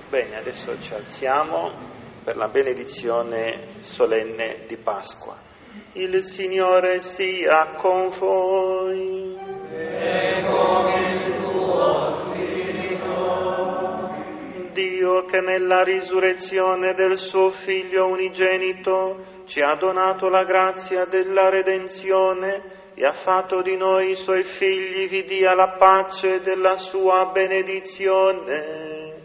Bene, adesso ci alziamo per la benedizione solenne di Pasqua. Il Signore sia con voi. E con il tuo spirito. Dio, che nella risurrezione del suo Figlio unigenito ci ha donato la grazia della redenzione e ha fatto di noi i suoi figli, vi dia la pace della sua benedizione.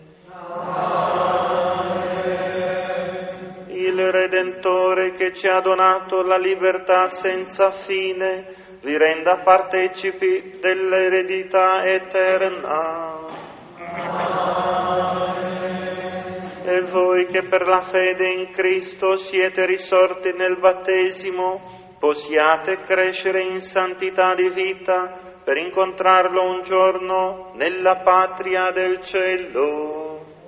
Il Redentore, che ci ha donato la libertà senza fine, vi renda partecipi dell'eredità eterna. E voi che per la fede in Cristo siete risorti nel battesimo, possiate crescere in santità di vita per incontrarlo un giorno nella patria del cielo.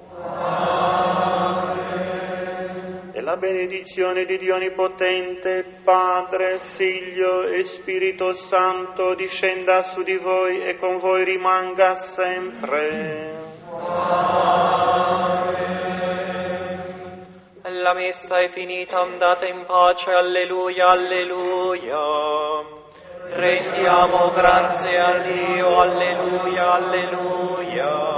E la benedizione di Dio Onnipotente, Padre, Figlio e Spirito Santo discenda su di voi e con voi rimanga sempre. La messa è finita, andate in pace, alleluia, alleluia. Rendiamo grazie a Dio, alleluia, alleluia.